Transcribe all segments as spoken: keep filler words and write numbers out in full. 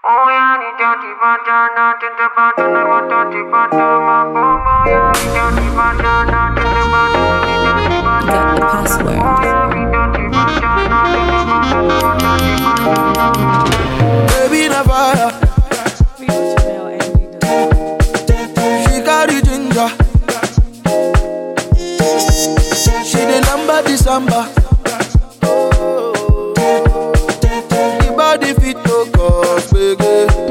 Got the password. Baby na fire. She got the ginger. She the number December. The body fit to cause baby.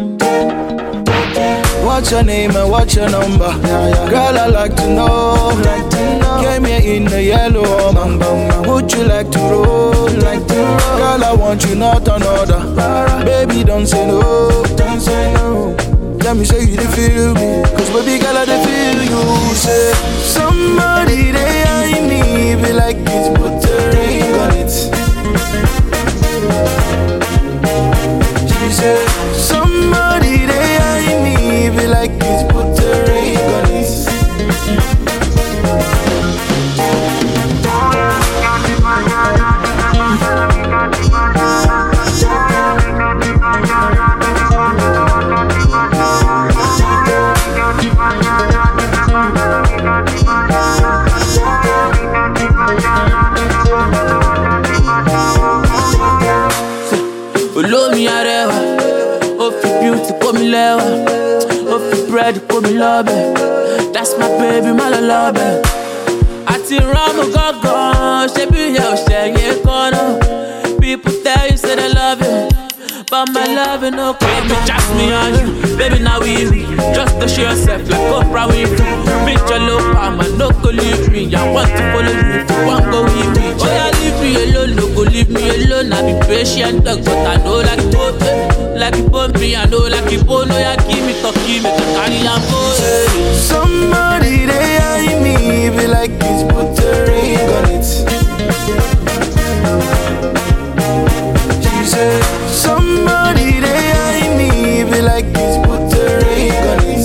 What's your name and what's your number? Girl, I like to know. Came here in the yellow mamba. Would you like to roll? Girl, I want you, not another. Baby, don't say no. Don't say no. Let me say you dey feel me. Cause baby girl, I dey feel you. Say somebody they eye me. Be like it's put a ring on it. She said somebody they eye me. Be like it's put a ring on it. Olómi arẹwà, ó fi beauty kó mi lẹ́wà, ó fi bread kó mi lọ́bẹ̀, that's my baby, má lọ lọ́bẹ̀. Àti rọ́mù gángan, ṣé bí ìyẹn ò ṣẹ̀yìn kan náà? People tell you say they love you, but my love no come. Baby, just me and you, baby now we just to show yourself like Oprah Winfrey. Meet your love, mama, no go leave me. I want to follow you if you want go with me. Oh yeah, leave me alone, no go leave me alone. I be patient, dog, but I know like both, like you bump me, I know like you bone. Oh yeah, give me talkie, make a carry and go. Somebody they eye me, be like it's put a ring on it. She said somebody they eye me, be like it's put a ring on it.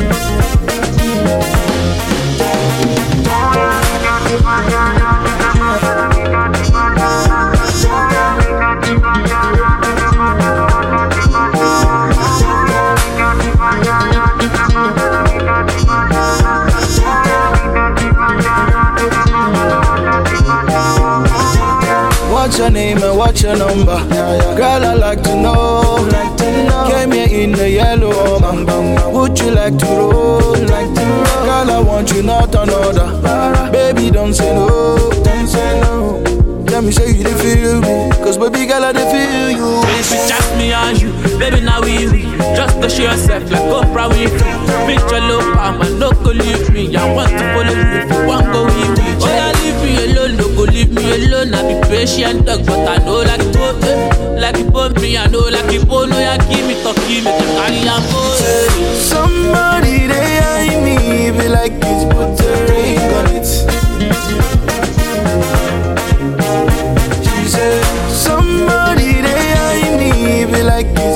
What's your name and what's your number? Girl, I like to know. Came here in the yellow mamba. Would you like to roll? Girl, I want you, not another. Baby, don't say no. Don't say no. Let me say you dey feel me. Cause baby girl, I dey feel you. It's just me and you, baby now we just to show yourself like Oprah Winfrey. Meet your love, mama, no go leave me. I want to follow you if you want go with me. Oh yeah, leave me alone, no go leave me alone. I be patient, dog, but I know like both, like you bump me, I know like you bone. Oh yeah, give me talkie, make a carry and go. Somebody they eye me, be like it's put a ring on it. She said somebody they eye me, be like